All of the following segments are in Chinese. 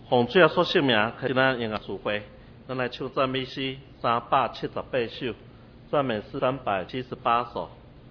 奉主耶稣圣名，开咱音乐聚会，咱来唱赞美诗378首，赞美诗378首。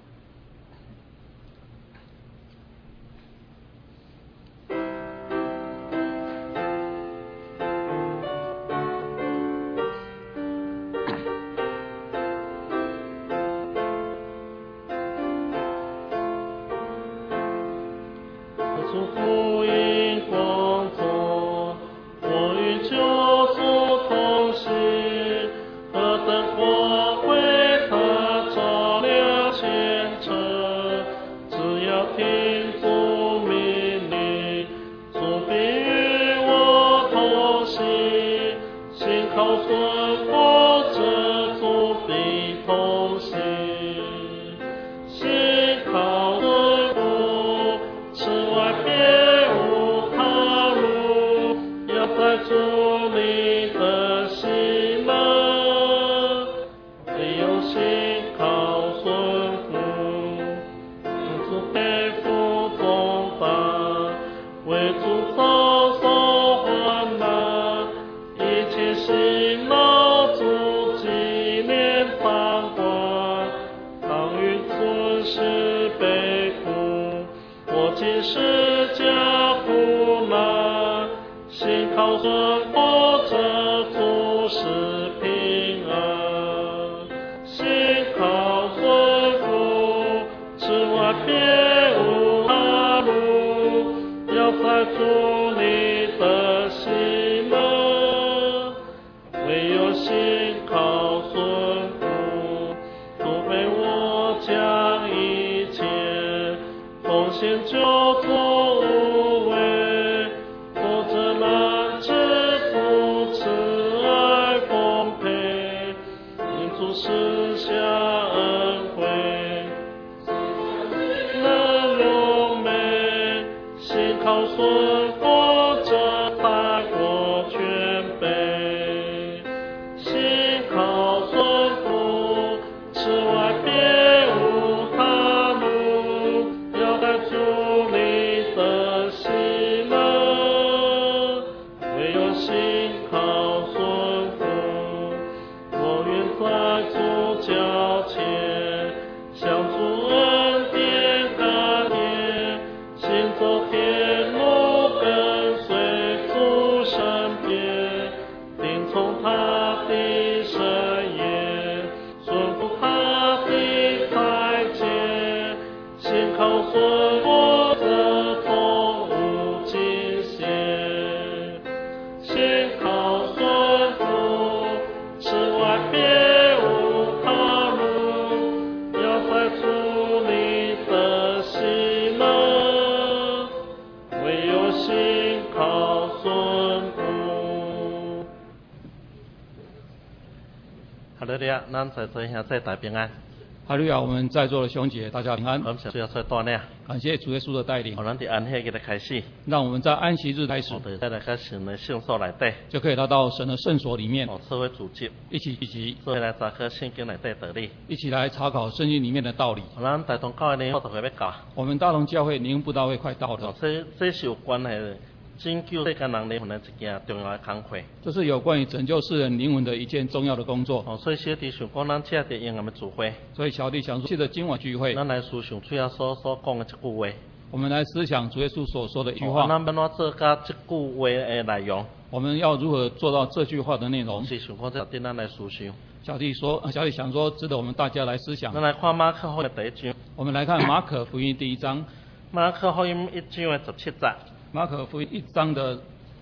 咱在座兄弟大平安。 哈利路亚！我们在座的兄姐，大家平安。 感谢主耶稣的带领， 感谢主耶稣的带领。 我们在安息日的开始， 让我们在安息日开始， 在那个神的圣所内底， 就可以来到神的圣所里面， 社会组织， 一起来查考圣经内底道理， 一起来查考圣经里面的道理。 咱大同教会呢，都快要到。 我们大同教会灵恩布道会快到了。 这是有关系拯救世间人灵魂的一件重要的工作。 这是有关于拯救世人灵魂的一件重要的工作。 所以小弟想讲，咱这个应用的聚会。 所以小弟想说，借着今晚聚会， 咱来思想主耶稣所讲的这句话。 我们来思想主耶稣所说的一句话。 咱要怎做到这句话的内容？ 我们要如何做到这句话的内容？ 是想讲这点，咱来思想。 小弟想说，值得我们大家来思想。 咱来看马可福音第1章。 我们来看马可福音第1章。 马可福音1章的17节。 马可福音1章的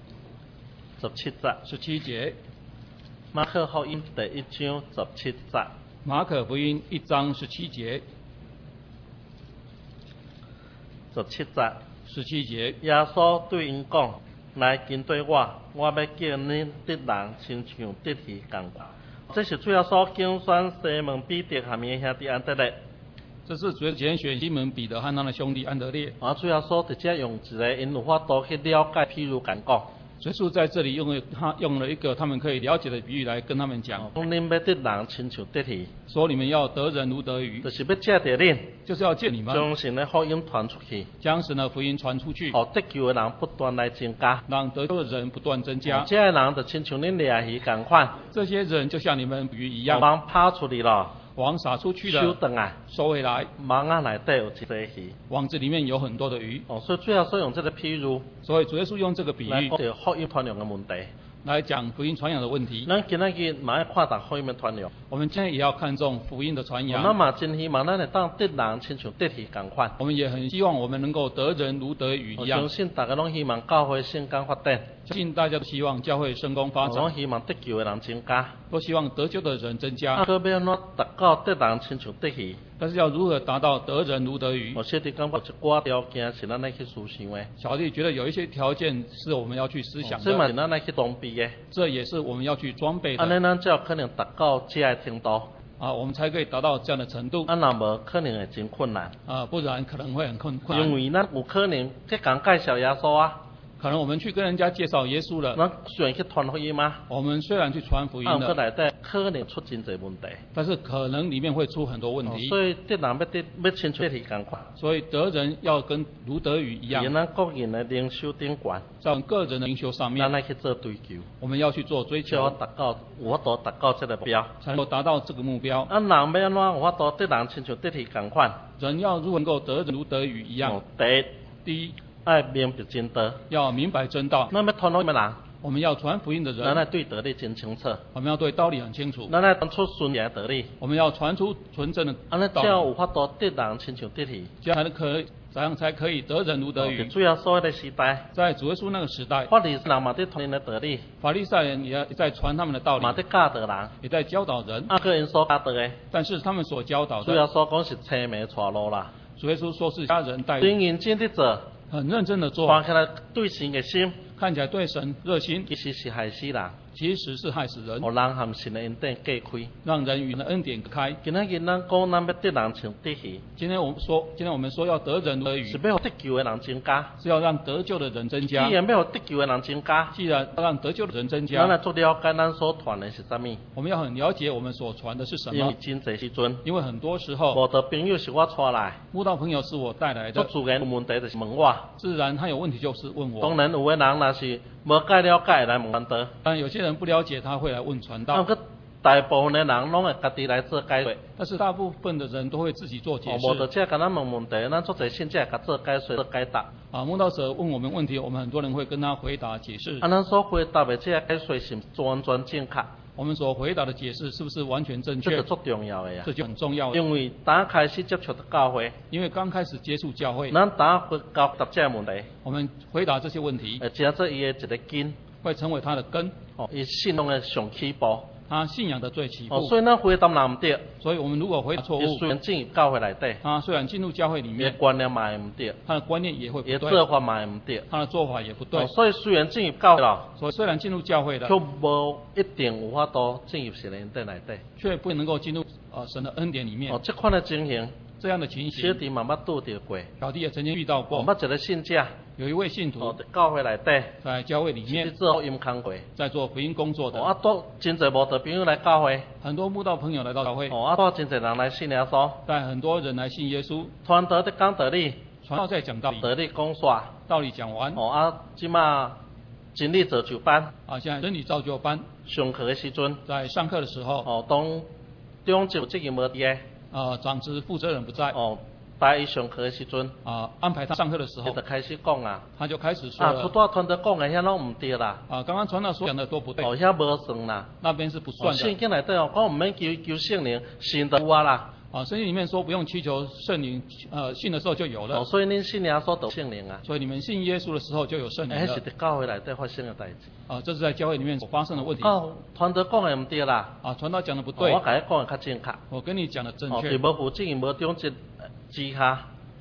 17 节。 马可福音第1章17节。 马可福音1章17节。17节。 耶稣对因讲：“来跟对我，我要叫你得人，亲像得鱼共款。”这是主耶稣拣选西门彼得和伊兄弟安德烈。 这是主拣选西门彼得和他的兄弟安德烈。 主耶稣直接用一个因有法度去了解，譬如讲。 主耶稣在这里用了一个他们可以了解的比喻来跟他们讲， 讲恁要得人亲像得鱼， 说你们要得人如得鱼， 就是要借着恁， 就是要借你们将神的福音传出去， 将神的福音传出去， 互得救的人不断来增加， 让得救的人不断增加。 这些人就亲像恁掠鱼同款， 这些人就像你们鱼一样， 网抛出去了， 网撒出去了， 收回来， 收回来， 网啊内底有一个鱼， 网子里面有很多的鱼。 所以最后所用这个譬喻， 所以主耶稣用这个比喻来讲福音传扬的问题。 来讲福音传扬的问题。 咱今仔日嘛要看重福音的传扬， 我们今天也要看重福音的传扬。 咱嘛真希望咱会当得人亲像得鱼同款。 我们也很希望我们能够得人如得鱼一样。 我相信大家拢希望教会圣工发展， 相信大家都希望教会圣工发展， 拢希望得救的人增加， 都希望得救的人增加。 可要安怎达到得人亲像得鱼？ 但是要如何达到得人如得鱼？ 我小弟感觉一寡条件是咱来去思想的。 小弟觉得有一些条件是我们要去思想的， 这嘛是咱来去装备的。 这也是我们要去装备的。 安尼咱才有可能达到这个程度。 我们才可以达到这样的程度。 若无可能会真困难。 不然可能会很困难。 因为咱有可能去讲介绍耶稣啊。 可能我们去跟人家介绍耶稣了， 咱虽然去传福音吗？ 我们虽然去传福音了， 内底可能出真侪问题， 但是可能里面会出很多问题。 所以得人要亲像得鱼同款。 所以得人要跟如得鱼一样。 在咱个人的灵修顶端， 在个人的灵修上面， 咱来去做追求。 我们要去做追求， 有法度达到这个目标， 才能够达到这个目标。 人要安怎有法度得人亲像得鱼同款？ 人要如何能够得人如得鱼一样？第一， 爱明白真道， 要明白真道。 咱要传福音的人， 我们要传福音的人， 咱要对道理真清楚。 我们要对道理很清楚。 咱要传出纯正的道理， 我们要传出纯正的道理。 这样有法度得人亲像得鱼， 这样才可以得人如得鱼。 主要所谓的时代， 在主耶稣那个时代， 法利赛人嘛在传的道理， 法利赛人也在传他们的道理， 嘛在教导人， 也在教导人。 个人所教导的， 但是他们所教导的， 主要所讲是青梅带路啦。 主耶稣说是家人带路， 真认真的做， 很认真的做， 看起来对神的心， 看起来对神热心， 其实是害死人。 其实是害死人， 让人和神的恩典隔开， 让人与恩典隔开。 今仔日咱讲咱要得人像得鱼， 今天我们说要得人如得鱼， 是要得救的人增加， 是要让得救的人增加。 既然要得救的人增加， 既然要让得救的人增加， 咱来做了解咱所传的是什么？ 我们要很了解我们所传的是什么。 因为真侪时阵， 因为很多时候， 慕道朋友是我带来， 慕道朋友是我带来的， 自然有问题就是问我， 自然他有问题就是问我。 当然有的人若是无介了解来问传道， 但有些人不了解他会来问传道。 大部分的人拢会家己来做解说， 但是大部分的人都会自己做解释。 无就只甲咱问问题，咱做侪信者甲做解说、做解答。 慕道者问我们问题，我们很多人会跟他回答解释。 咱所回答的这解说是完全正确。 我们所回答的解释是不是完全正确？ 这就最重要的呀。 这就很重要。 因为刚开始接触的教会， 因为刚开始接触教会， 咱回答这问题， 我们回答这些问题， 加做伊的一个根， 会成为他的根。 伊信仰的上起步。 他信仰的最起步， 所以咱回答人唔对， 所以我们如果回答错误， 虽然进入教会内底， 他虽然进入教会里面， 观念嘛唔对， 他的观念也会不对， 做法嘛唔对， 他的做法也不对。 所以虽然进入教会了， 所以虽然进入教会了， 却无一定有法度进入神的恩典内底， 却不能够进入神的恩典里面。 这款的情形， 这样的情形， 小弟嘛捌拄到过， 小弟也曾经遇到过。 捌一个信者， 有一位信徒在教会内底， 在教会里面做福音工作， 在做福音工作的。 都真侪慕道朋友来教会， 很多慕道朋友来到教会， 都真侪人来信耶稣， 带很多人来信耶稣， 传道在讲道理， 传道在讲道理， 道理讲煞， 道理讲完， 即马真理造就班， 现在真理造就班上课的时阵， 在上课的时候， 当中就责任无伫诶， 长子负责人不在， 带伊上课的时阵， 安排他上课的时候， 就开始讲啊， 他就开始说了， 初大传道讲的遐拢唔对啦， 刚刚传道所讲的都不对， 遐无算啦， 那边是不算的。 圣经内底讲唔免求圣灵，信就有啊啦。 圣经里面说不用祈求圣灵，信的时候就有了。 所以恁信耶稣得圣灵啊。 所以你们信耶稣的时候就有圣灵了。 是在教会内底发生的代志。 这是在教会里面所发生的问题。 传道讲的唔对啦。 传道讲的不对。 我甲你讲的较正确。 我跟你讲的正确。 在无负责任、无中之下，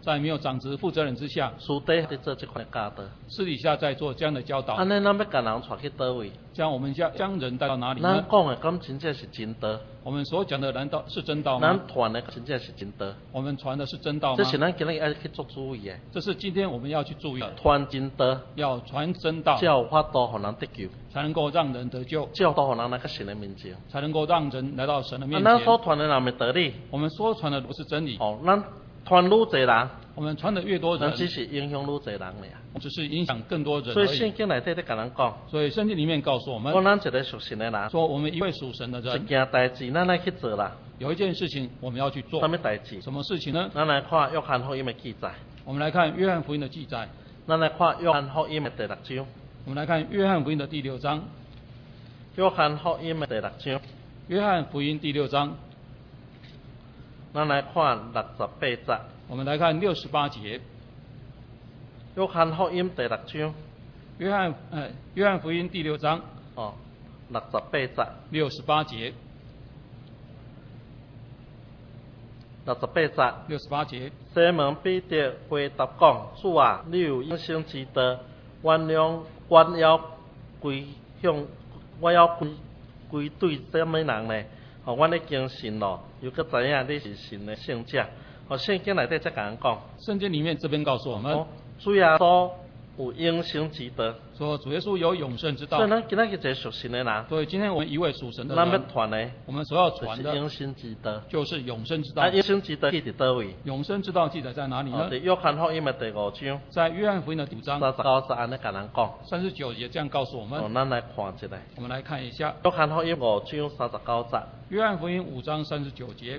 在没有长职负责人之下， 私底在做这款的教导。 私底下在做这样的教导。 安尼，咱要把人带去倒位？ 这样我们将人带到哪里咱呢？ 讲的敢真正是真道？ 我们所讲的难道是真道咱吗？ 传的真正是真道？ 我们传的是真道吗？ 这是咱今日要去做注意的。 这是今天我们要去注意的。 传真道， 要传真道， 才有法度互人得救， 才能够让人得救， 才有法度互人来到神的面前。 才能够让人来到神的面咱所前。 传的若毋是道理， 我们所传的不是真理， 咱传愈侪人， 我们传的越多人， 咱只是影响愈侪人尔。 只是影响更多人所以而已。 圣经内底在甲咱讲， 所以圣经里面告诉我们， 讲咱一个属神的人， 说我们一位属神的一人， 件代志咱来去做啦。 有一件事情我们要去做什。么代志？ 什么事情呢？ 咱来看约翰福音的记载。 我们来看约翰福音的记载。 咱来看约翰福音的第6章。 我们来看约翰福音的第6章。 约翰福音的第6章。 约翰福音第6章。 咱来看68节。 我们来看68节。 约翰福音第6章。 约翰福音第6章。 68节。 68节。68节。 西门彼得回答讲：主啊，你有永生之道，我要归对什么人呢？我已经信了，又搁知影你是神的圣者。圣经内底才甲人讲， 圣经里面这边告诉我们， 主耶稣有永生之道， 说主耶稣有永生之道。 所以咱今仔日一个属神的人， 所以今天我们一位属神的咱要人， 传的， 我们所要就是传的永生之道。 就是永生之道。 永生之道记伫倒位？ 永生之道记载在哪里呢？ 伫约翰福音的第5章， 在约翰福音的5章 39节安尼甲人讲。 39节这样告诉我们。 咱来看一下。 我们来看一下约翰福音5章39节。 约翰福音5章39节。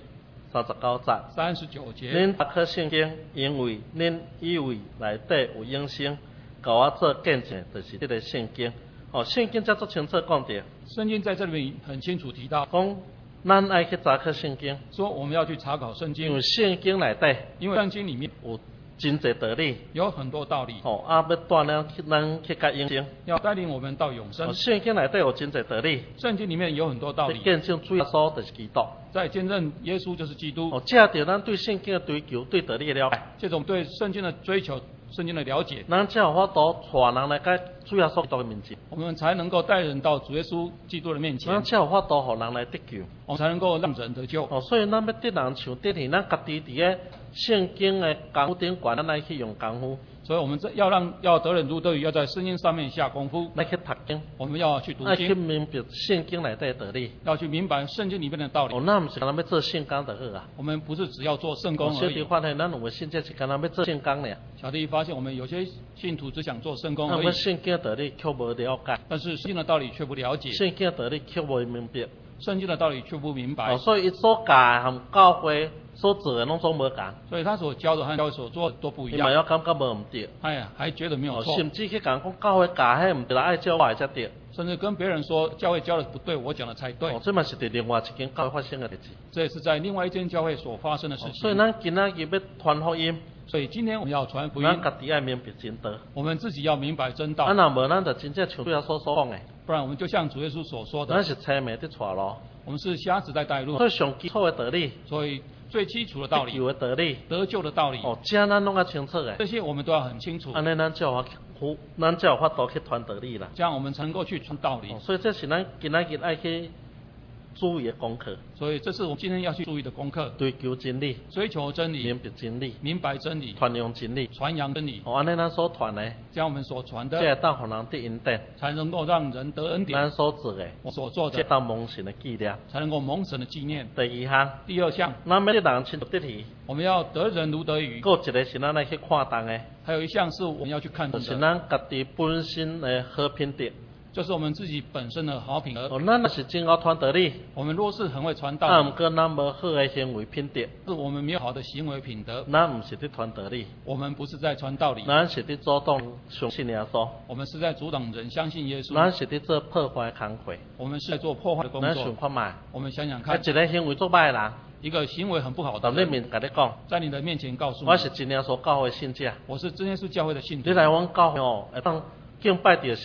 39节。 39节。 恁读去圣经，因为恁以为内底有永生，甲我做见证，就是这个圣经。圣经才足清楚讲着。 圣经在这里面很清楚提到， 讲咱爱去查考圣经， 说我们要去查考圣因经为，圣经内底因为圣经里面有真侪道理。 有很多道理， 要带咱去甲永生。 要带领我们到永生。 圣经内底有真侪道理。 圣经里面有很多道理， 见证主耶稣就是基督。 在见证耶稣就是基督。 借着咱对圣经的追求，对道理的了解， 这种对圣经的追求、圣经的了解， 咱才有法度带人来到主耶稣基督的面前， 我们才能够带人到主耶稣基督的面前， 咱才有法度互人来得救。 我们才能够让人得救。 所以咱要得人像得你，咱家己伫个圣经的功夫顶悬，咱来去用功夫， 所以我们要得人如得鱼，要在圣经上面下功夫， 来去读经， 我们要去读来去经， 明白圣经内底的道理。 要去明白圣经里面的道理。 咱毋是干那要做圣工就好啊。 我们不是只要做圣工而已。 小弟发现咱有个信者是干那要做圣工尔， 小弟发现我们有些信徒只想做圣工而已， 我圣经的道理却无了解， 但是圣经的道理却不了解， 圣经的道理却无明白。 圣经的道理却不明白， 所以伊所教的和教会所做的拢总无共， 所以他所教的和教会所做的都不一伊嘛样。 要感觉无毋对， 哎呀，还觉得没有错， 甚至去讲教会教迄毋对啦，爱照我的才对。 甚至跟别人说教会教的不对，我讲的才对。 这嘛是伫另外一间教会发生的代志。 这也是在另外一间教会所发生的事情。 所以咱今仔日要传福音， 所以今天我们要传福音， 咱家己爱明白真道。 我们自己要明白真道。 若无，咱就真正像主耶稣所讲的， 不然我们就像主耶稣所说的， 咱是车迷伫带路， 我们是瞎子在带路。 所以上基础的道理， 所以最基础的道理， 有的道理， 得救的道理， 这咱拢要清楚的。 这些我们都要很清楚。 安尼咱才有法度去传道理啦。 这样我们才能够去传道理。 所以这是咱今仔日爱去注意的功课。 所以这是我们今天要去注意的功课。 追求真理， 追求真理， 明白真理， 明白真理， 传扬真理， 传扬真理。 安尼咱所传的， 这样我们所传的， 这当互人得恩典， 才能够让人得恩典。 咱所做的， 我所做的， 这当蒙神的纪念， 才能够蒙神的纪念。 第2项， 第2项， 咱要得人亲得体， 我们要得人如得鱼。 还有一个是咱来去看重的， 还有一项是我们要去看重的， 就是咱家己本身的好品德。 就是我们自己本身的好品德。 咱若是真会传道理， 我们若是很会传道， 毋过咱无好的行为品德， 是我们没有好的行为品德， 咱毋是伫传道理， 我们不是在传道理， 咱是伫主动相信耶稣， 我们是在阻挡人相信耶稣， 咱是伫做破坏的工课， 我们是在做破坏的工咱想作。 看卖， 我们想想看， 一个行为做歹的人， 一个行为很不好的在你面甲你讲， 在你的面前告诉你， 我是真耶稣教会的信者， 我是真耶稣教会的信徒。 你来阮教会会当敬拜着神。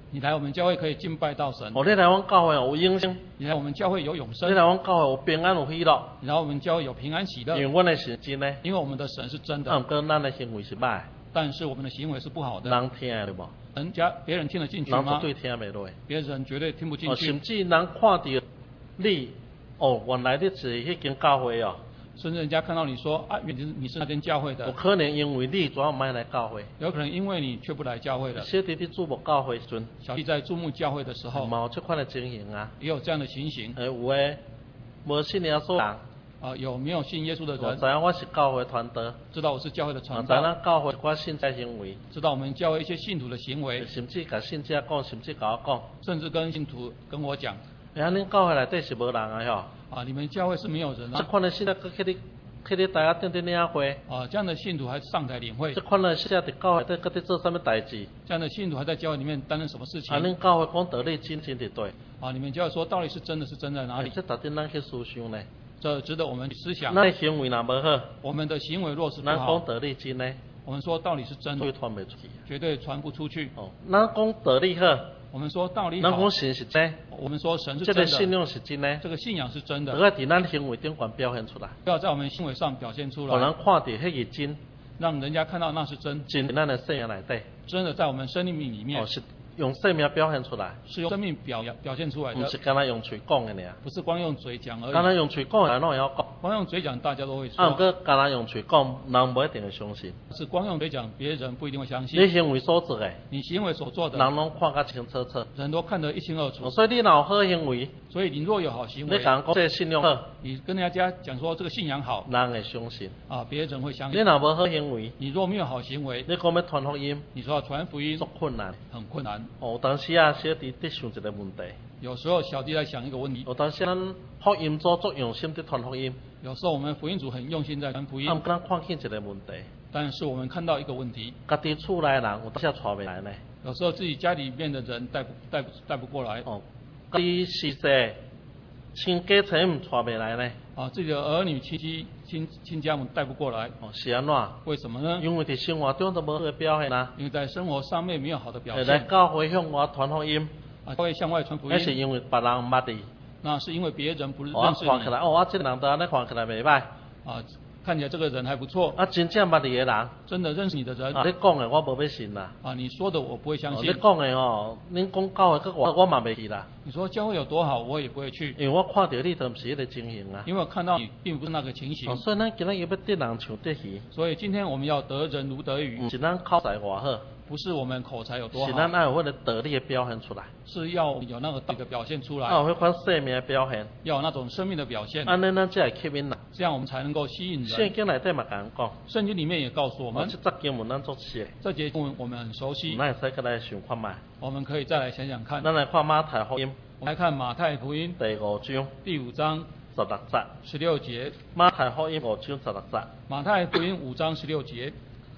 你来我们教会可以敬拜到神， 哦，你来阮教会有永生， 你来我们教会有永你生， 来阮教会有平安有喜乐， 你来我们教会有平安喜乐因，为阮的神真呢， 因为我们的神是真的， 毋过咱的行为是歹， 但是我们的行为是不好的。 人听得无？ 别人听得进去人绝吗？ 对听袂落。 别人绝对听不进哦， 去甚，至人看到你，哦，原来你是迄间教会哦， 甚至人家看到你说啊，原来你是那间教会有的， 可能因为你主要毋爱来教会， 有可能因为你却不来教会了。 小弟弟注目教会时阵， 小弟在注目教会的时候， 嘛有这款的情形啊。 也有这样的情形。 有诶，无信耶稣人， 有没有信耶稣的人我知影我是教会传道， 知道我是教会的我传道， 知咱教会一寡信者行为， 知道我们教会一些信徒的行为， 甚至甲信者讲，甚至甲我讲， 甚至跟信徒跟我讲恁教会内底是无人啊吼， 你们教会是没有人这啊， 款的信者搁去你台下顶领会， 这样的信徒还上台领会这，款的信者伫教会底搁伫做啥物代志？ 这样的信徒还在教会里面担任什么事情？ 恁教会讲道理真伫对， 你们教会说道理是真的是真在哪里？ 这值得咱去思想呢。 这值得我们去思想。 咱的行为若无好， 我们的行为若是不咱讲好， 道理真呢， 我们说道理是真对的， 传袂出去。 绝对传不出去。 哦，咱讲道理好， 我们说道理好咱讲，神是真， 我们说神是这真的， 个信仰是真呢， 这个信仰是真的， 都要伫咱行为顶管表现出来， 要在我们行为上表现出来， 互人看到迄个真， 让人家看到那是真， 真伫咱的生命内底， 真的在我们生命里面哦，是用生命表现出来， 是用生命表现出来的， 毋是干那用嘴讲的尔， 不是光用嘴讲而干那已。 用嘴讲的人拢会晓讲， 光用嘴讲大家都会啊，毋说， 过干那用嘴讲，人无一定会相信。 是光用嘴讲，别人不一定会相你信。 行为所做的， 你行为所做的， 人拢看甲清楚楚。 人都看得一清二楚哦。所以你若有好行为， 所以你若有好行你为， 甲人讲这个信仰好， 你跟人家讲说这个信仰好人会相信。 别人会相信。 你若无好行为， 你若没有好行为， 你讲要传福音， 你说要传福音足困难。 很困难。 哦，有当时啊，小弟伫想一个问题。 有时候小弟在想一个问题， 有当时咱福音组足用心伫传福音， 有时候我们福音组很用心在传福音啊，，毋过咱看见一个问题， 但是我们看到一个问题， 家己厝内人有当时带袂来呢。 有时候自己家里面的人带不过来， 哦，家己逝世，亲家亲毋带袂来呢。 自己的儿女亲家们带不过来， 哦，是安怎？ 为什么呢？ 因为伫生活中都无好的表现啊。 因为在生活上面没有好的表来现， 教会向外传福音， 会向外传福那是音， 因为别人毋捌你。 那是因为别人不认哦， 识看起来， 你哦，这个人都安尼看起来袂歹。 看起来这个人还不错， 真正捌你的人， 真的认识你的人， 你讲的我无要信啦。 你说的我不会相你信， 讲的恁讲教会我嘛袂去啦， 你说教会有多好，我也不会去， 因为我看到你都毋是迄个情形啊。 因为我看到你并不是那个情形， 所以咱今仔日要得人像得鱼， 所以今天我们要得人如得鱼毋，是咱口才偌好， 不是我们口才有多好， 是咱爱有迄个道理的表现出来， 是要有那个道理的表现出来， 有迄款生命的表现， 要有那种生命的表现， 安尼咱才会吸引人。 这样我们才能够吸引圣人。 经内底嘛甲人讲， 圣经里面也告诉我们这，节经文咱作写， 这节经文我们很熟悉， 咱会使再来想看觅。 我们可以再来想想看。 咱来看马太福音我们来看马太福音第5章第5章 16节。 16节， 马太福音5章16节。 马太福音5章16节，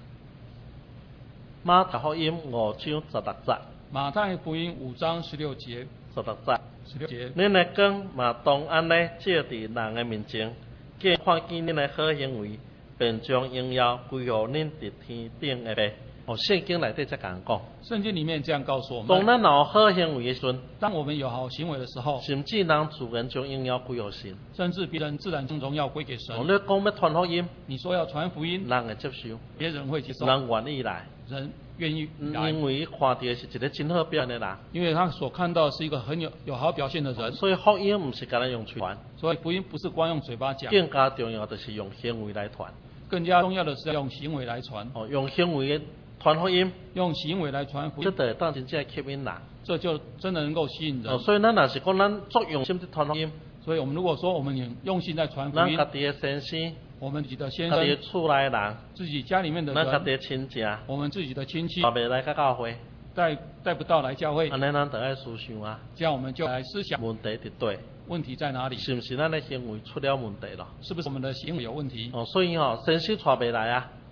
马太福音5章16节。 马太福音5章16节 16节。 16节， 恁的光嘛当安尼照伫人的面前，叫看见恁的好行为，便将荣耀归予恁伫天顶的父。圣经内底才甲人讲， 圣经里面这样告诉我当们： 咱有好行为的时阵， 当我们有好行为的时候， 甚至人自然将荣耀归予神。 甚至别人自然将荣耀归给神。 你讲要传福音， 你说要传福音， 人会接受， 别人会接受， 人愿意来， 人愿意来， 因为看到的是一个真好表现的人。 因为他所看到的是一个很有好表现的人， 所以福音毋是干咱用嘴传， 所以福音不是光用嘴巴讲， 更加重要的是用行为来传。 更加重要的是要用行为来传， 用行为传福音， 用行为来传福音， 这就会当真正吸引人。 这就真的能够吸引人。 所以咱若是讲咱足用心去传福音， 所以我们如果说我们也用心在传福音咱家，己的先生、 我们自己的先家己的生、 厝内人、 自己家里面的人， 咱家己的亲戚， 我们自己的亲戚带袂来甲教会， 带不到来教会， 安尼咱就爱思想啊， 这样我们就来思想问题伫对， 问题在哪里， 是毋是咱的行为出了问题咯？ 是不是我们的行为有问题？ 所以先生带袂来啊，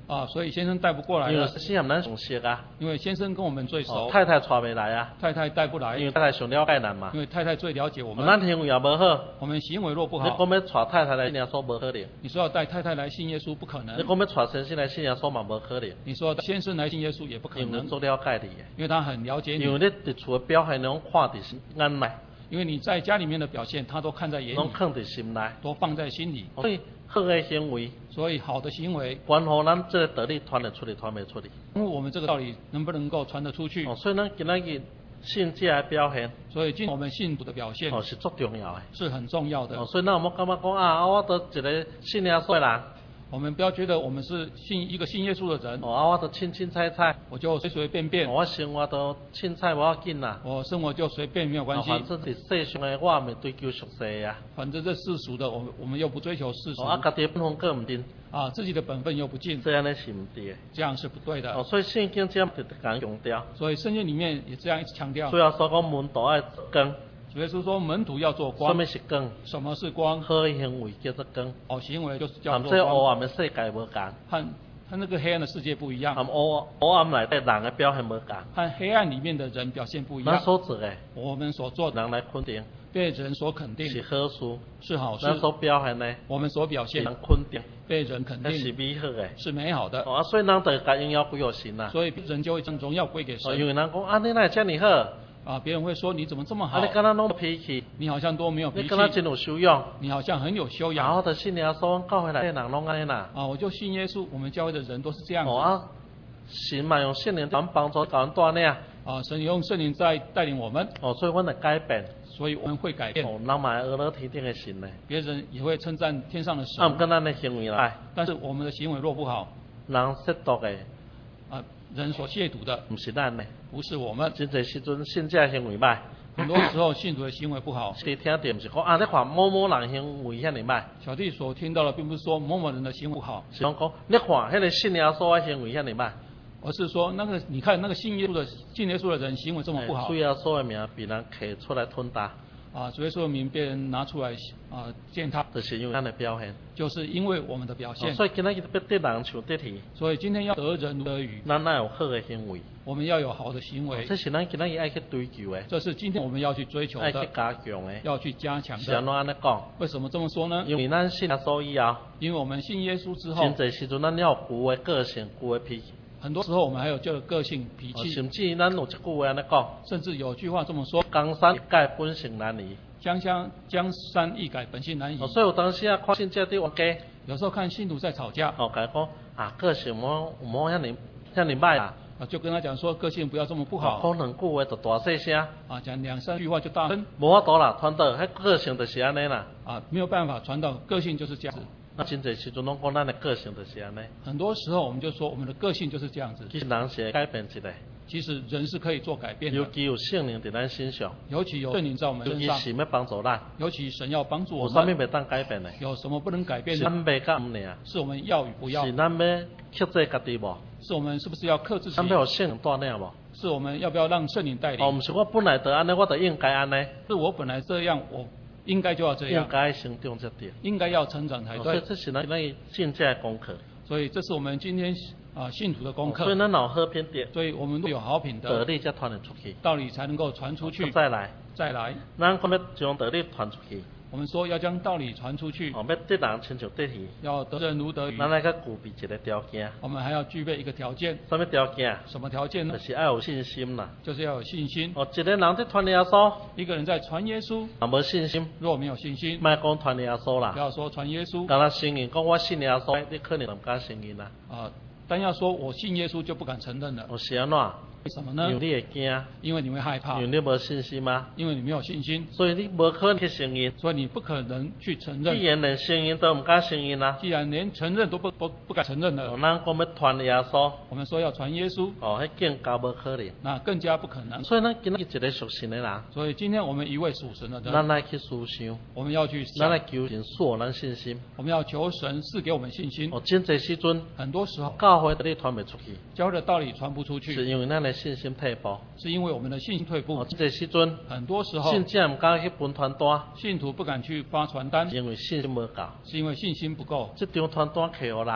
所以先生带不过来因为了， 是咱上熟啊， 因为先生跟我们最熟， 太太带不来啊， 太太带不来， 因为太太上了解咱嘛。 因为太太最了解我们。 咱行为也无好， 我们行为若不你好， 讲要带太太来信耶稣无可能， 你说要带太太来信耶稣不可能， 你讲要带先生来信耶稣嘛无可能， 你说要先生来信耶稣也不可能， 因为做了解你的， 因为他很了解你， 因为你伫厝的表现拢看伫眼内， 因为你在家里面的表现，他都看在眼里， 拢放伫心内， 都放在心里。 所以好的行为， 所以好的行为， 关乎咱这个道理传得出去，传袂出去。 因为我们这个道理能不能够传得出去？ 所以咱今仔日信者的表现， 所以今我们信徒的表现是足重要的， 是很重要的。 所以咱有冇感觉讲我都一个信耶稣的人， 我们不要觉得我们是一个信耶稣的人， 我都清清菜菜， 我就随随便便， 我生活都凊彩无要紧啦， 我生活就随便没有关系。 反正是世上的我咪追求俗世呀， 反正这世俗的我们又不追求世俗， 家己的本分更唔定， 自己的本分又不尽， 这样呢是唔对的， 这样是不对的。 所以圣经这样就讲强调， 所以圣经里面也这样一直强调， 主要说讲门徒爱光。 主耶稣说门徒要做光。 什么是光？ 什么是光？ 好的行为叫做光。 好行为就是叫做光。 和这黑暗的世界无同。 和那个黑暗的世界不一样。 和黑暗内底人的表现无同。 和黑暗里面的人表现不一样。 咱所做的， 我们所做的， 人来肯定， 被人所肯定， 是好事， 是好事。 咱所表现的， 我们所表现， 人肯定， 被人肯定， 是美好的， 是美好的。 所以咱就把荣耀归给神啦。 所以人就会将荣耀归给神。 因为人讲你哪会这么好？ 别人会说你怎么这么好？ 你敢若拢脾气？ 你好像都没有脾气。 你敢若真有修养？ 你好像很有修养。 我就信耶稣，教会内底人拢安尼啦。 我就信耶稣，我们教会的人都是这样子。 神嘛用圣灵帮助教人带领。 神用圣灵在带领我们。 所以我们会改变。 所以我们会改变。 人嘛会学天顶的神呢。 别人也会称赞天上的神。 跟咱的行为来。 但是我们的行为若不好， 人亵渎的。 人所亵渎的， 不是咱的， 不是我们。 真侪时阵信者行为歹， 很多时候信徒的行为不好。 你听到不是讲你看某某人行为遐尼歹。 小弟所听到的并不是说某某人的行为不好， 是讲你看迄个信耶稣的行为遐尼歹， 而是说你看那个信耶稣的人行为这么不好。 主耶稣的名被人摕出来吞打。 主耶稣的名被人拿出来践踏， 就是因为咱的表现， 就是因为我们的表现。 所以今天要得人像得鱼， 所以今天要得人如得鱼， 咱有好的行为， 我们要有好的行为。 这是咱今天爱去追求的， 这是今天我们要去追求的， 爱去加强的， 要去加强的。 是安怎讲？ 为什么这么说呢？ 因为咱信耶稣以后， 因为我们信耶稣之后， 真侪时阵咱要有旧的个性、旧的脾气。 很多时候我们还有这个个性脾气， 甚至咱有一句话安尼讲， 甚至有句话这么说： 江山易改，本性难移。 江山易改，本性难移。 所以有当时看信者伫冤家， 有时候看信徒在吵架， 甲伊讲个性莫遐尼歹啦。 就跟他讲说个性不要这么不好。 讲两句话就大细声。 讲两三句话就大声。 无法度啦，传道迄个性就是安尼啦。 没有办法传导个性就是这样子。 那真侪时阵拢讲咱的个性就是安尼。 很多时候我们就说我们的个性就是这样子。 其实人是会改变一个。 其实人是可以做改变的。 尤其有圣灵在咱身上。 尤其有圣灵在我们身上。 尤其神要帮助咱。 尤其神要帮助我们。 有啥物袂当改变的？ 有什么不能改变的？ 是咱要甲毋尔。 是我们要与不要。 是咱要克制家己无？ 是我们是不是要克制自己？ 咱要有圣灵带领无？ 是我们要不要让圣灵带领？ 毋是我本来就安尼，我就应该安尼。 是我本来这样，我应该就要这样。 应该成长才对。 应该要成长才对。 所以这是咱信者的功课。 所以这是我们今天信徒的功课。 所以咱有好品德。 所以我们都有好品德。 道理才传得出去。 道理才能够传出去。 再来。 咱讲要将道理传出去。 我们说要将道理传出去。 要得人亲像得鱼。 要得人如得鱼。 咱来个具备一个条件。 我们还要具备一个条件。 什么条件？ 什么条件呢？ 就是要有信心啦。 就是要有信心。 一个人在传耶稣。 一个人在传耶稣。 无信心。 若没有信心。 莫讲传耶稣啦。 不要说传耶稣。 敢若承认讲我信耶稣，你可能就唔敢承认啦。 但要说我信耶稣就不敢承认了。 是安怎？ 为什么呢？ 因为你会惊。 因为你会害怕。 因为你无信心吗？ 因为你没有信心。 所以你无可能去承认。 所以你不可能去承认。 既然连承认都唔敢承认啦。 既然连承认都不敢承认了。 咱讲要传耶稣。 我们说要传耶稣。 迄更加无可能。 那更加不可能。 所以咱今日一个属神的人。 所以今天我们一位属神的人。 咱来去思想。 我们要去想。 咱来求神赐咱信心。 我们要求神赐给我们信心。 真侪时阵。 很多时候。 教会道理传不出去。 教会的道理传不出去。 是因为咱的信心退步。 是因为我们的信心退步。 这时阵， 很多时候， 信者唔敢去分传单， 信徒不敢去发传单， 因为信心无够， 是因为信心不够。 这张传单摕互人，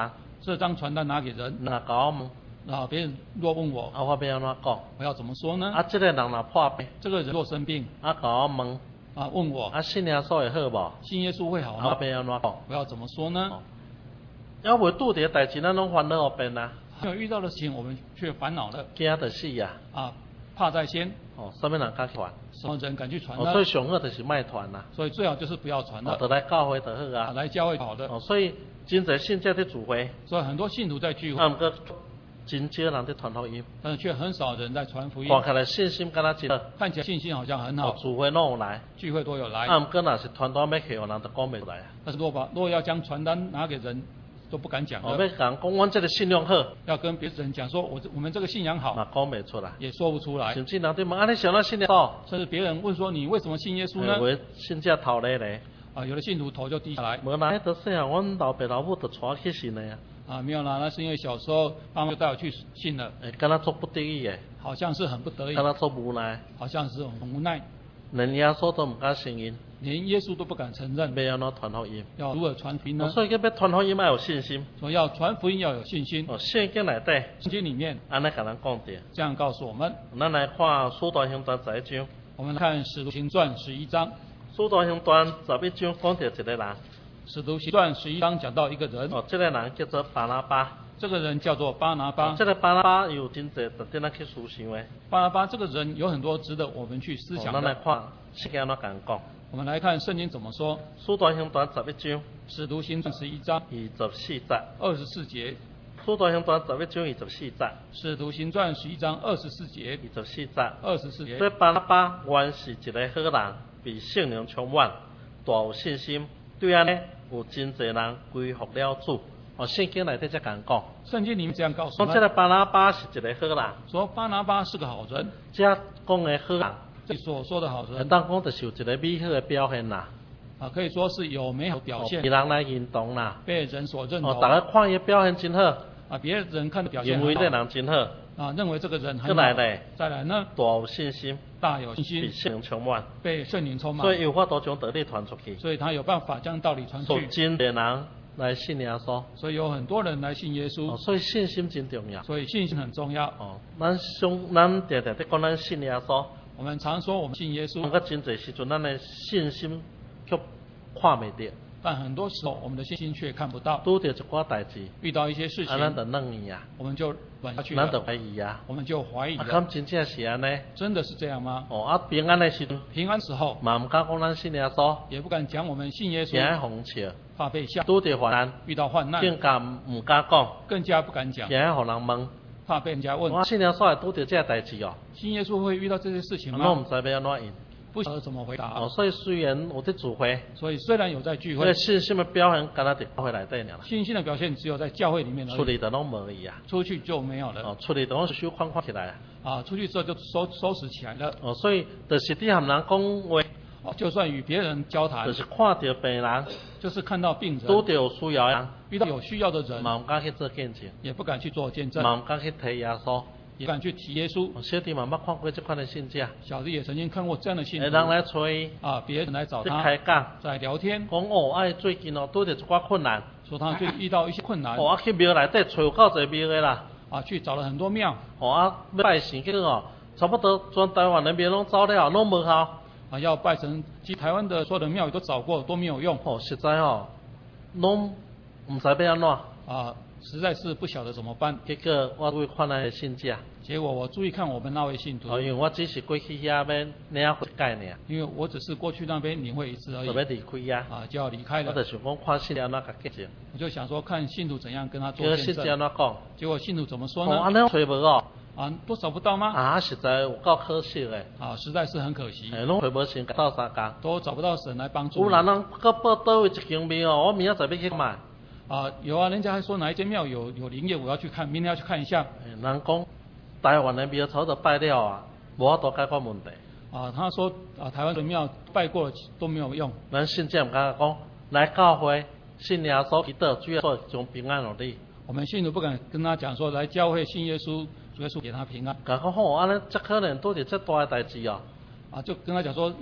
这张传单拿给人， 若甲我问， 别人若问我， 我要安怎讲？ 我要怎么说呢？ 这个人若破病， 这个人若生病， 甲我问， 问我， 信耶稣会好无？ 信耶稣会好吗？ 我要安怎讲？ 我要怎么说呢？ 要未拄着代志，咱拢烦恼后边啊。 没有遇到的事情，我们却烦恼了。 惊得死呀！ 怕在先。 什么人敢传？ 什么人敢去传呢？ 所以上好就是卖传啦。 所以最好就是不要传的。 就来教会就好啊。 来教会好的。 所以真侪信者在聚会。 所以很多信徒在聚会。 不过真少人在传福音。 但是却很少人在传福音。 看起来信心敢若真好。 看起来信心好像很好。 聚会拢有来。 聚会都有来。 不过若是传单要给人，就讲袂出来啊。 但是如果要将传单拿给人，都不敢讲了。 要讲我这个信仰好， 要跟别人讲说我们这个信仰好， 讲不出来， 也说不出来。 甚至人对问，你想到信耶稣？ 甚至别人问说你为什么信耶稣呢？ 信者头咧咧。 有的信徒头就低下来。 无啦，迄细汉，阮老爸老母就带去信的呀。 没有啦，那是因为小时候爸妈就带我去信了。 敢若做不得已的。 好像是很不得已。 敢若做无奈。 好像是很无奈。 连耶稣都唔敢承认。 连耶稣都不敢承认。 要安怎传福音？ 要如何传福音呢？ 所以要传福音要有信心。 所以要传福音要有信心。 圣经内底， 圣经里面安尼甲咱讲的。 这样告诉我们。 咱来看使徒行传11章。 我们看使徒行传11章。 使徒行传11章讲到一个人。 使徒行传11章讲到一个人。 这个人叫做巴拿巴。 这个人叫做巴拿巴。 这个巴拿巴有真侪值得咱去思想的。 巴拿巴这个人有很多值得我们去思想的。 咱来看圣经安怎讲。 我们来看圣经怎么说。 使徒行传11章。 使徒行传11章 24节。 24节。 使徒行传11章24节。 使徒行传11章24节。 24节。 24节。 所以巴拿巴原是一个好人，被圣灵充满，大有信心。对安尼，有真侪人归服了主。圣经内底才讲。 圣经里面这样告诉我们。 这个巴拿巴是一个好人。 说巴拿巴是个好人。 这讲的好人。 这所说的好人。 当讲就是有一个美好的表现啦。 可以说是有美好表现。 被人来认同啦。 被人所认同。 大家看伊表现真好。 别人看的表现认为这人真好。 认为这个人很好。再来呢？ 大有信心。 大有信心。 被圣灵充满。 被圣灵充满。 所以有法度将道理传出去。 所以他有办法将道理传出去。 真侪人来信耶稣。 所以有很多人来信耶稣。 所以信心真重要。 所以信心很重要。 咱常常在讲咱信耶稣。 我们常说我们信耶稣。 不过真侪时阵，咱的信心却看袂到。 但很多时候，我们的信心却看不到。 拄到一寡代志， 遇到一些事情， 咱就软去啊， 我们就软下去了。 咱就怀疑啊， 我们就怀疑了。 敢真正是安尼？ 真的是这样吗？ 平安的时， 平安时候， 嘛唔敢讲咱信耶稣， 也不敢讲我们信耶稣， 惊红笑， 怕被笑。 拄到患难， 遇到患难， 更加唔敢讲， 更加不敢讲， 惊互人问， 怕被人家问。 我信耶稣会拄到这代志哦。 信耶稣会遇到这些事情吗？ 我唔知要安怎应。 不晓得怎么回答。 所以虽然我在聚会， 所以虽然有在聚会， 信心的表现，敢若在教会内底尔。 信心的表现只有在教会里面而已。 出去的拢无伊啊。 出去就没有了。 出去都收框框起来啊。出去之后就收拾起来了。 所以就是伫和人讲话。 就算与别人交谈， 就是看到病人， 就是看到病人， 拄到有需要人， 遇到有需要的人， 嘛唔敢去做见证， 也不敢去做见证， 嘛唔敢去提耶稣。 也敢去提耶稣。 小弟嘛捌看过这款的信者， 小弟也曾经看过这样的信徒。 人来催别人来找他， 开讲， 在聊天， 讲最近拄到一寡困难， 说他最近遇到一些困难。 去庙内底找够侪庙的啦， 去找了很多庙， 要拜神，结果差不多全台湾的庙拢走了，拢无效。 要拜神，其实台湾的所有的庙宇都找过，都没有用。 实在拢唔知要安怎。 实在是不晓得怎么办。 结果我注意看那个信者， 结果我注意看我们那位信徒。 因为我只是过去遐要领会概念。因为我只是过去那边领会一次而已。 就要离开呀。 就要离开了。 我就想讲看信者安怎甲见证。 我就想说看信徒怎样跟他做见证。 信者安怎讲？ 结果信徒怎么说呢？ 安尼找无哦。 都找不到吗？ 实在有够可惜的。 实在是很可惜。 拢找无神到三工。 都找不到神来帮助。 有人搁报倒位一间庙我明仔载要去买。 有啊，人家还说哪一间庙有灵验，我要去看，明天要去看一下。 人讲台湾的庙朝着拜了无法度解决问题。 他说台湾的庙拜过了都没有用。 咱信者唔敢讲来教会信耶稣祈祷，主要将平安落你。 我们信徒不敢跟他讲说来教会信耶稣，主耶稣给他平安。 讲安尼这可能都是这大的代志哦。 就跟他讲说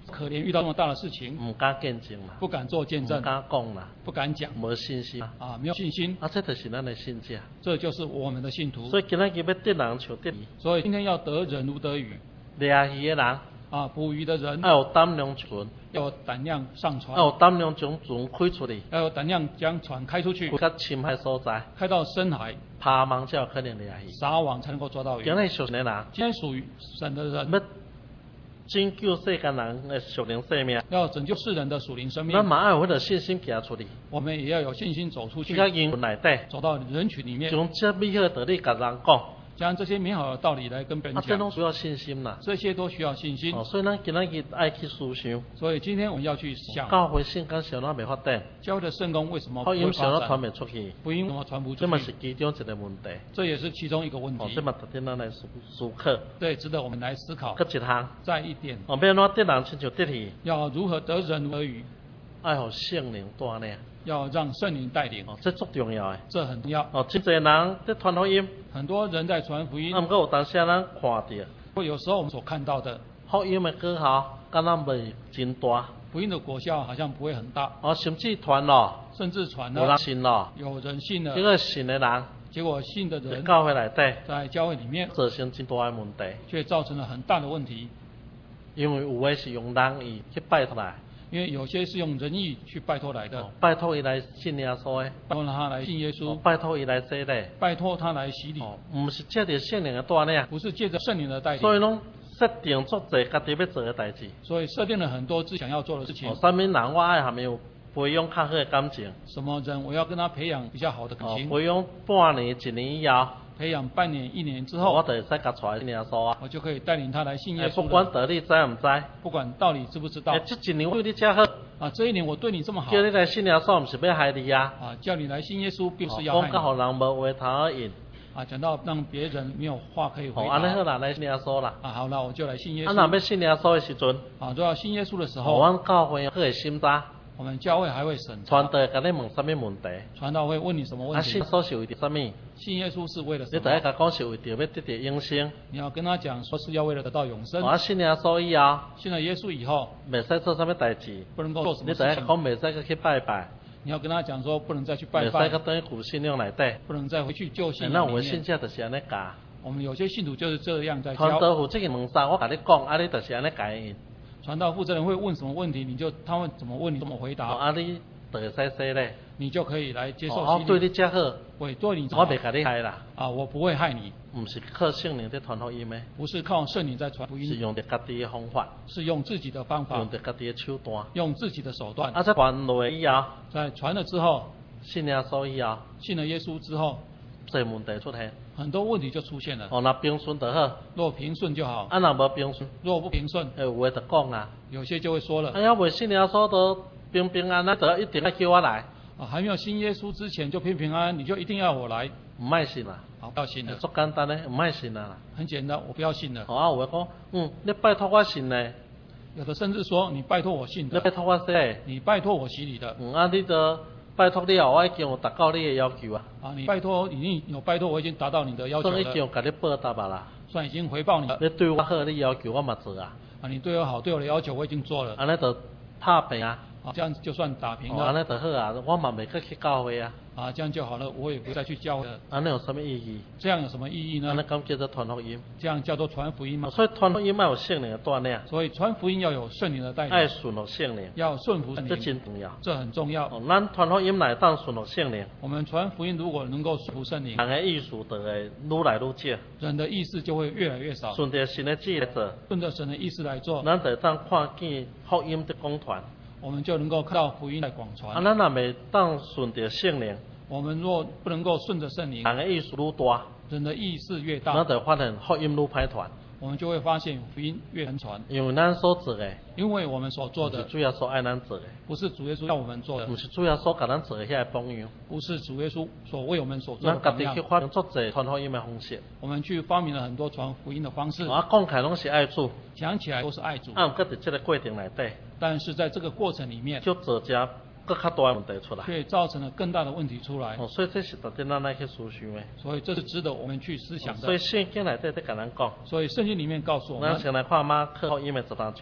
可怜遇到那么大的事情， 唔敢见证啦， 不敢做见证唔，敢讲啦， 不敢讲无信心啊，没有信心， 这就是咱的信者。 这就是我们的信徒。 所以今仔日要得人像得鱼， 所以今天要得人如得鱼掠鱼的人啊，捕鱼的人要有胆量船， 要有胆量上船要，有胆量将船开出去， 要有胆量将船开出去开，到深海所在， 开到深海， 爬网才有可能掠鱼。 撒网才能够抓到鱼今。日属神的人， 今天属于神的人， 要拯救世间人的属灵生命， 要拯救世人的属灵生命咱，嘛要有迄个信心行出去， 我们也要有信心走出去， 去到英文内底， 走到人群里面， 将这美好的道理甲人讲， 将这些美好的道理来跟别人这拢讲， 需要信心啦。 这些都需要信心。 所以咱今仔日爱去思想， 所以今天我们要去想， 教会圣经上哪未发展， 教会的圣工为什么不福会发音上哪传展？ 未出去， 福音为什么传不这嘛是出去？ 其中一个问题。 这也是其中一个问题这。嘛特点咱来思考。 对，值得我们来思考。 搁一项， 再一点， 要安怎得人亲像得去， 要如何得人如得鱼， 爱互圣灵带领， 要让圣灵带领， 这足重要的。 这很重要。 真侪人在传福音， 很多人在传福音， 毋过有当时咱看到或有时候我们所看到的福音的果效，敢若未真大， 福音的果效好像不会很大， 甚至传咯， 甚至传有人了， 信咯， 有人信了这，个信的人结果信的在人教会内底在教会里面造成真大的问题， 却造成了很大的问题， 因为有的是用人意去拜托来， 因为有些是用仁义去拜托来的， 拜托伊来信耶稣的， 拜托他来信耶稣， 拜托伊来洗礼， 拜托他来洗礼， 毋是借着圣灵的带领， 不是借着圣灵的带领， 所以拢设定足侪家己要做的代志。 所以设定了很多自己想要做的事情。 啥物人我爱含有培养较好的感情， 什么人我要跟他培养比较好的感情， 培养半年、一年以后， 培养半年、一年之我后， 就会使甲带信耶稣啊。 我就可以带领他来信耶不稣了。 管道理知毋知， 不管道理知不知道这一年对你遮好， 啊，这一年我对你这么好叫你来信耶稣，毋是要害你啊。 啊，叫你来信耶稣，并不是要害讲甲互你人无话头可引， 啊，讲到让别人没有话可以回答安尼好啦，来信耶稣啦。 啊，好了，我就来信耶若稣要信耶稣的时阵， 啊，都要信耶稣的时候， 阮教会好会审查， 我们教会还会审查， 传道甲你问啥物问题， 传道会问你什么问题信耶，稣是为着啥物？你信耶稣是为了什就要么？ 甲讲是为着要得到永生。 你要跟他讲说是要为了得到永生。 信耶稣以后， 信了耶稣以后， 袂使做啥物代志， 不能够做什么你就要事情， 讲袂使再去拜拜， 你要跟他讲说不能再去拜袂使拜甲，等于旧信仰内底。 不能再回去旧信那有的仰里面。 信者就是安尼教。 我们有些信徒就是这样在传教。 道负责问啥，我甲你讲，你就是安尼教因。 传道负责人会问什么问题，他们怎么问你怎么回答， 你就会使洗咧。 你就可以来接受洗对礼。 你遮好， 我对你这么好我袂甲你害啦。 啊，我不会害你， 毋是靠圣灵在传福音的， 不是靠圣灵在传福是音， 用着家己的方法， 是用自己的方法用，着家己的手段。 用自己的手段。 这传落以后， 在传了之后， 信耶稣以后， 信了耶稣之后， 这问题出现。 很多问题就出现了。 若平顺就好， 若平顺就好， 若无平顺， 若不平顺， 有话就讲啊。 有些就会说了， 未信耶稣都平平安安，就一定要叫我来， 啊，还没有信耶稣之前就平平安安，你就一定要我来， 毋爱信啦。 好，不要信了， 足简单的，毋爱信啦。 很简单，我不要信了。 有的讲，你拜托我信呢， 有的甚至说，你拜托我信的， 你拜托我洗的， 你拜托我洗礼的， 你就拜托了，我已经有达到你的要求啊， 啊，你拜托，已经有拜托，我已经达到你的要求算已经了， 甲你报答啊啦。 算已经回报你了， 你对我好，你要求我嘛做啊， 啊，你对我好，对我的要求我已经做了， 安尼就拍平啊， 啊，这样子就算打平安了， 尼就好啊，我嘛袂去教会啊， 啊，这样就好了，我也不再去教了， 安尼有什么意义？ 这样有什么意义呢安尼？讲叫做传福音， 这样叫做传福音吗？ 所以传福音要有圣灵的带领， 所以传福音要有圣灵的带领， 爱顺服圣灵， 要顺服圣这灵， 真重要。 这很重要。 咱传福音来当顺服圣灵， 我们传福音如果能够顺服圣灵， 人的意思就会愈来愈少， 人的意思就会越来越少， 顺着神的旨意来做， 顺着神的意思来做， 咱就当看见福音的广传。 我们就能够看到福音在广传。 咱若未当顺着圣灵， 我们若不能够顺着圣灵， 人的意思愈大， 人的意识越咱大， 就发现福音愈歹传， 我们就会发现福音越难传， 因为咱所做的， 因为我们所做的不是主要所爱咱做的， 不是主耶稣要我们做的不，是主要所甲咱做的遐个榜样， 不是主耶稣所为我们所做咱家的榜样己去。发明足侪传福音的方式。 我们去发明了很多传福音的方式， 讲起来拢是爱主， 讲起来都是爱主， 毋过伫这个过程内底， 但是在这个过程里面， 就做只更较大的问题出来。 却造成了更大的问题出来。 所以这是值得咱来去思想的。 所以这是值得我们去思想的。 所以圣经内底在甲咱讲， 所以圣经里面告诉我们， 咱先来看马可福音的13章。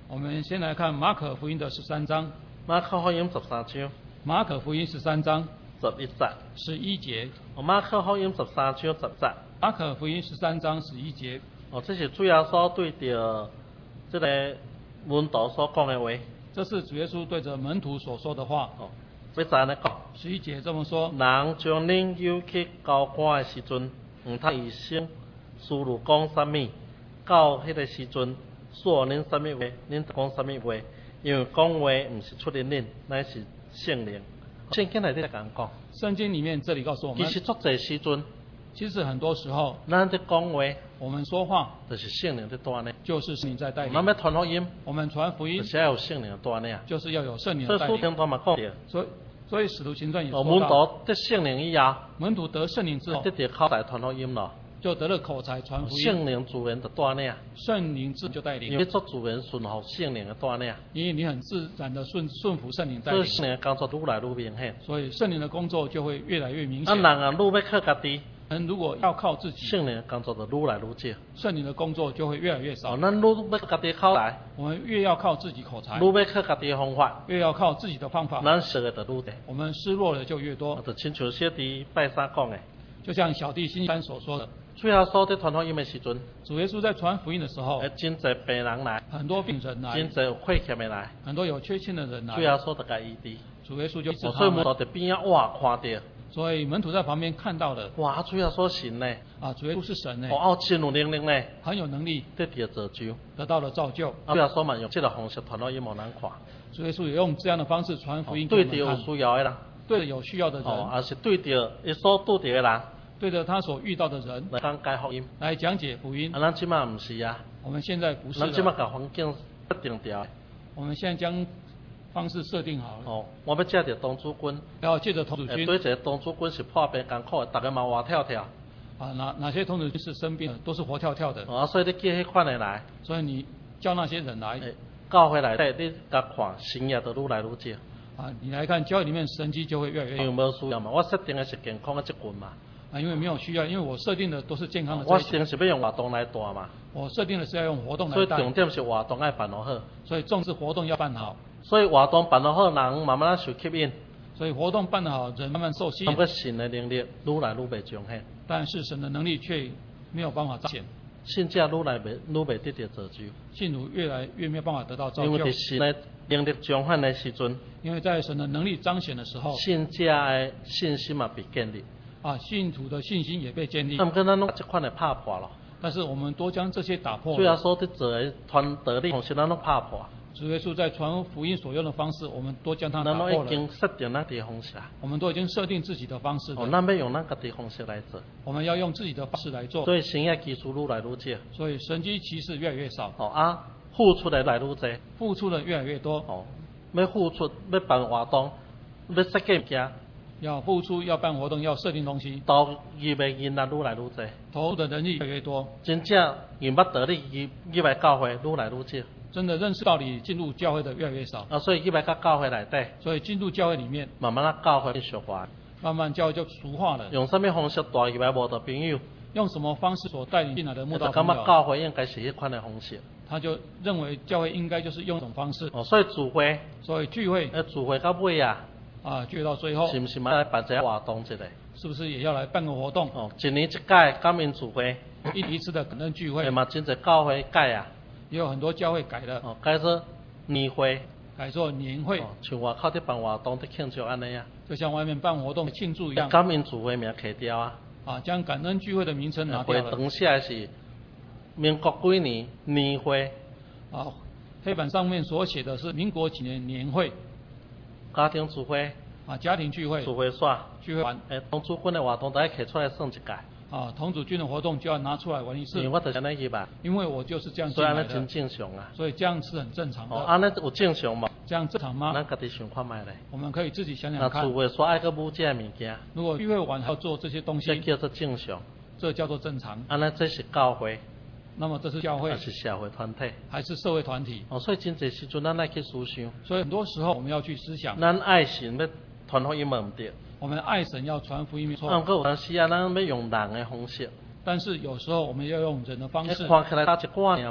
我们先来看马可福音的13章。 马可福音13章马可福音13章 11節。 11节。 马可福音13章10節。 马可福音13章11节。 这是主耶穌對着這個門徒所講的話。 这是主耶稣对着门徒所说的话。 要怎樣講 11节这么说： 人將恁邀去交官的時陣，唔通醫生思路講什麼，到迄個時陣說恁什麼話，恁就講什麼話，因為講話唔是出於恁，乃是聖靈。聖經內底咁講。 圣经里面这里告訴我們， 其實足濟時陣， 其實很多時候， 咱在講話， 我們說話就是聖靈在帶領， 就是聖靈在帶領。 咱要傳福音， 我們傳福音就是要有聖靈的帶領， 就是要有聖靈所以的帶領。 書經嘛講到， 所以使徒行傳也說門到， 徒得聖靈以後， 門徒得聖靈之後， 得着口才傳福音咯， 就得了口才傳福聖音。 靈自然的帶領， 聖靈自就帶領， 因為做自然順服聖靈的帶領， 因為你很自然的順服聖靈帶所以領， 聖靈的工作愈來愈明顯。 所以聖靈的工作就會越來越明顯。 人啊，愈要靠家己， 人如果要靠自己， 聖靈的工作就愈來愈少。 聖靈的工作就會越來越少。 咱愈要家己口才， 我們越要靠自己口才， 愈要靠家己的方法， 越要靠自己的方法， 咱熟的就愈多。 我們失落的就越多。 就親像小弟拜三講的， 就像小弟星期三所說的， 主耶穌在傳福音的時陣， 主耶穌在傳福音的時候， 真濟病人來， 很多病人來， 真濟有虧欠的來， 很多有缺陷的人來， 主耶穌就甲醫治。 主耶穌就醫治他所以門們。 徒在邊仔哇看到， 所以門徒在旁邊看到了， 哇，主耶穌神呢， 啊，主耶穌是神呢， 真有能力呢， 很有能力， 得到造就。 得到了造就。 主耶穌嘛用這個方式傳福音給人看， 主耶穌也用這樣的方式傳福音給對着有我們看， 需要的人， 對着有需要的人， 也是對着伊所拄到的人對着他所遇到的人來講解福音。 來講解福音。 咱即馬唔是啊， 我們現在不是咱即馬了， 把環境設定掉。 我們現在將方式設定好了， 我要借着東主軍， 要借着童子軍對一個東主軍是破病艱苦的，大家嘛活跳跳。 啊，哪些童子軍是生病的，都是活跳跳的， 所以你叫迄款的來， 所以你叫那些人來教會內底你甲看，神也就愈來愈少。 啊，你來看教會裡面神蹟就會越來越因為少無需要嘛，我設定的是健康的這群嘛， 啊，因為沒有需要，因為我設定的都是健康的這我一群， 定是要用活動來帶嘛， 我設定的是要用活動所以來帶， 重點是活動要辦得好， 所以重視活動要辦好， 所以活動辦得好，人慢慢受吸引， 所以活動辦得好，人慢慢受吸引， 咁個神的能力愈來愈未彰顯， 但是神的能力卻沒有辦法彰顯， 信者愈來未得到造就， 信徒越來越沒有辦法得到造就因為，在神的能力彰顯的時陣， 因為在神的能力彰顯的時候， 信者的信心嘛被建立， 啊，信徒的信心也被建立咁，跟咱攏這款的拍破咯， 但是我們多將這些打破主要說在做的傳道的方式，咱攏拍破。 主耶穌在傳福音所用的方式，我們都將它打咱破了。 攏已經設定咱的方式啊， 我們都已經設定自己的方式了， 咱要用咱家己方式來做， 我們要用自己的方式來做， 所以神嘅技術愈來愈少， 所以神蹟奇事越來越少， 付出的越來愈多， 付出的越來越多， 要付出要辦活動，要設計物件， 要付出要辦活動要設定東西， 投入的囡仔愈來愈多， 投入的人力越來越多， 真正認捌道理入來教會愈來愈少， 真的認識道理進入教會的越來越少， 所以入來到教會內底， 所以進入教會裡面， 慢慢啊教會變俗化， 慢慢教會就俗化了。 用什麼方式帶入來無的朋友， 用什麼方式所帶領進來的慕就感覺道朋友， 教會應該是迄款的方式， 他就認為教會應該就是用這種方式， 所以聚會， 所以聚會聚會到尾啊， 聚會到最後， 是毋是嘛來辦一個活動一個？ 是不是也要來辦個活動？ 一年一屆感恩聚會， 一年一次的感恩聚會， 嘛真濟教會改啊， 也有很多教會改了， 改做年會， 改做年會， 像外口啲辦活動啲慶祝安尼啊， 就像外面辦活動慶祝一樣， 感恩聚會名揢掉啊， 將感恩聚會的名稱拿掉了。 當寫是民國幾年年會， 黑板上面所寫的是民國幾年年會， 家庭聚會， 家庭聚會， 聚會耍， 聚會完， 童子軍的活動都要揢出來算一屆， 童子軍的活動就要拿出來玩一次， 因為我就是安尼入啊， 因為我就是這樣進來的， 所以安尼真正常啊， 所以這樣是很正常的。 安尼有正常嗎？ 這樣正常嗎？ 咱家己想看賣咧。 我們可以自己想想看。 聚會耍愛個補這物件， 如果聚會完還要做這些東西， 這叫做正常， 這叫做正常。 安尼這是教會， 那麼這是教會， 還是社會團體？ 還是社會團體？ 所以真濟時陣咱愛去思想。 所以很多時候我們要去思想。 咱愛神要傳福音嘛唔對。 我們愛神要傳福音沒錯。 不過有陣時啊，咱要用人的方式。 但是有時候我們要用人的方式。 看起來差一寡爾嘛。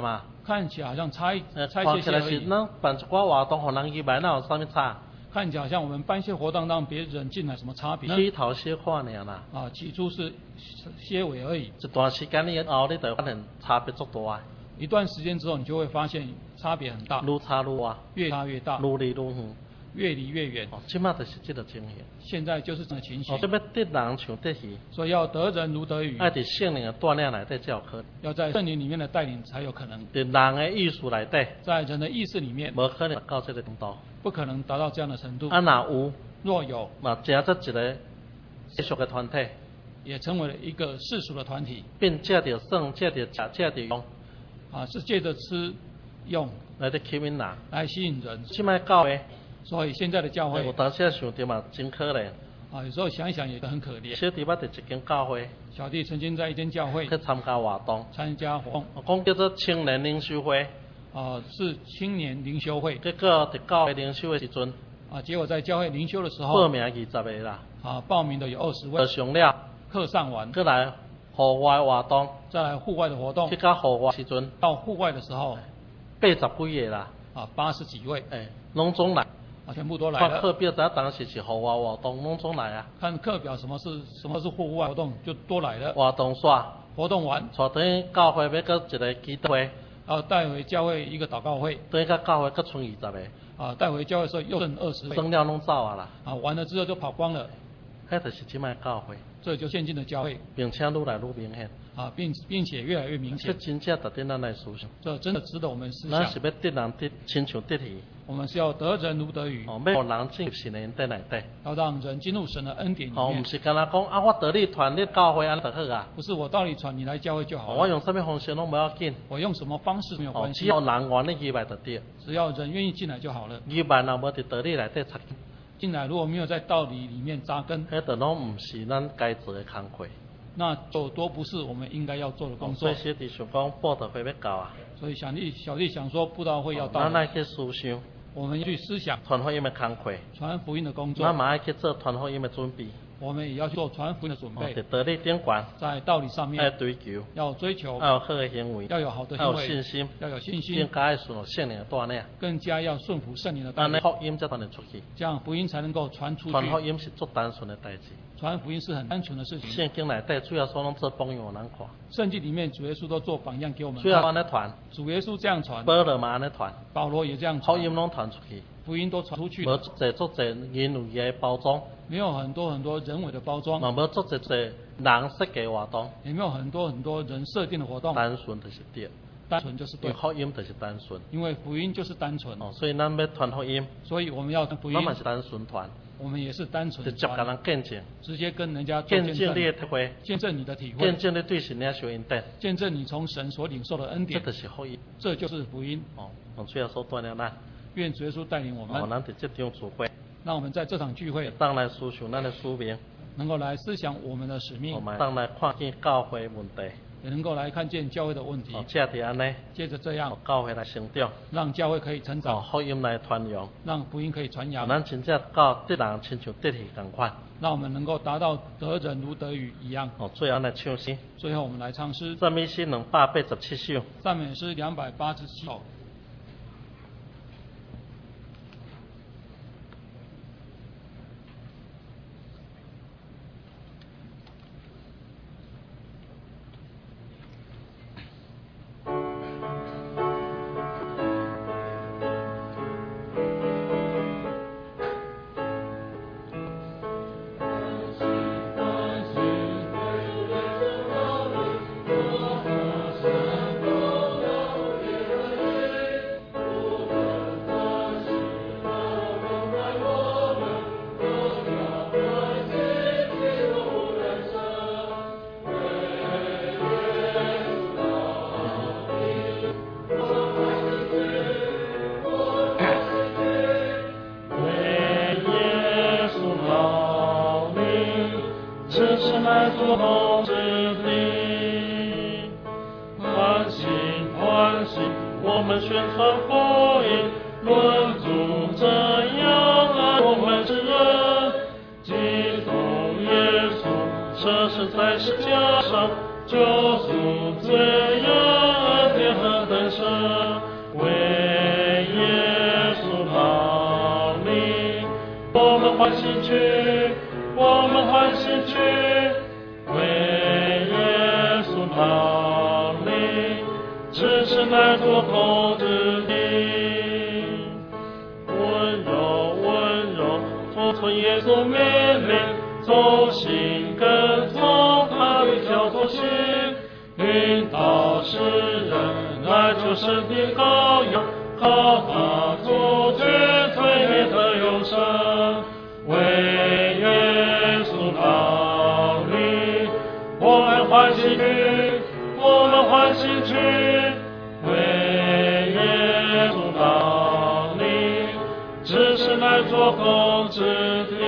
看起来好像差一些看起来些而已， 是咱办一寡活动，互人意外，哪有啥物差？ 看起来好像我们办一些活动让别人进来什么差别呢？ 起头小看尔啦， 起初是些微而已， 一段时间以后，你就会发现差别足大的， 一段时间之后，你就会发现差别很大， 愈差愈大， 越差越大， 愈离愈远。 越离越远。 即马就是这个情形。 现在就是这个情形。 这要得人像得鱼， 所以要得人如得鱼。 爱伫圣灵的锻炼内底才有可能。 要在圣灵里面的带领才有可能。 伫人的意识内底， 在人的意识里面， 无可能到这个程度。 不可能达到这样的程度。 若有， 嘛加做一个世俗的团体， 也成为了一个世俗的团体， 并借着耍，借着食，借着用， 是借着吃用来吸引人， 来吸引人。 即摆教会， 所以现在的教会， 有当时想着嘛，真可怜。 有时候想一想也很可怜。 小弟捌伫一间教会， 小弟曾经在一间教会去参加活动，讲叫做青年领袖会， 是青年灵修会。 结果伫教会领袖的时阵， 结果在教会灵修的时候， 报名20个啦， 报名的有20位， 上了， 课上完， 再来户外活动， 再来户外的活动， 去到户外时阵， 到户外的时候 ，80几个啦 ，80几位， 拢总来。 全部都来了。 看课表，当时是户外活动，拢总来啊。 看课表，什么是户外活动，就多来了。 活动耍， 活动完， 等于教会要搁一个祈祷会， 带回教会一个祷告会， 等于甲教会搁剩20个。 带回教会的时候又剩20位。 剩了拢走啊啦。 完了之后就跑光了。 迄就是即摆教会。 这就现今的教会， 并且愈来愈明显。 并且越来越明显。 这真正值得咱来思想。 这真的值得我们思想。 咱是要得人亲像得鱼。 我们是要得人如得鱼。 要让人进入神的恩典内底。 要让人进入神的恩典里面。 不是干那讲我得你传你教会安就好啊。 不是我道理传你来教会就好了。 我用什么方式拢不要紧。 我用什么方式没有关系。 只要人愿意入来就对。 只要人愿意进来就好了。 入来若无伫道理内底插进来如果没有在道理里面扎根， 迄就拢唔是咱该做的工课。 那就多不是我们应该要做的工作。 所以小弟想讲布道会要到啊。 所以小弟想说布道会要到。 咱来去思想。 我们去思想传福音的工课。 传福音的工作。 咱嘛爱去做传福音的准备。 我们也要去做传福音的准备。 在道理顶悬。 在道理上面。 要追求。 要追求。 要有好的行为。 要有好的行为。 要有信心。 要有信心。 更加要顺服圣灵的带领。 更加要顺服圣灵的带领。 福音才传得出去。 这样福音才能够传出去。 传福音是做单纯的代志。 传福音是很单纯的事情。 圣经内底主要说拢做榜样人看。 圣经里面主耶稣都做榜样给我们看。 主要安尼传。 主耶稣这样传。 保罗嘛安尼传。 保罗也这样传。 福音拢传出去。 福音都传出去。 无做者人为的包装。 没有很多人为的包装。 无做者人设计活动。 也没有很多人设定的活动。 单纯就是对。 单纯就是对。 福音就是单纯。 因为福音就是单纯。 所以咱要传福音。 所以我们要福音。 咱嘛是单纯传。 我们也是单纯直接跟人见证。 直接跟人家见证你的体会。 见证你的体会。 见证你对神领受恩典。 见证你从神所领受的恩典。 这就是福音。 这就是福音。 主要所带领咱。 愿主耶稣带领我们。 咱伫这场聚会。 让我们在这场聚会。 当来思想咱的使命。 能够来思想我们的使命。 当来看见教会问题。 也能够来看见教会的问题。 接着这样， 教会来成长， 让教会可以成长。 福音来传扬， 让福音可以传扬。 咱真正到得人亲像得鱼同款。 让我们能够达到得人如得鱼一样。 最后来唱诗。 最后我们来唱诗。 赞美诗287首。 赞美诗287首。 欢喜去，我们欢喜去，为耶稣道理，只是乃做口之地。温柔温柔，服从耶稣命令，走心跟从他的教导行，引导世人来救世的羔羊，靠他阻绝罪孽的永生。为耶稣道理，我们欢喜去，我们欢喜去，为耶稣道理，只是乃做公之地。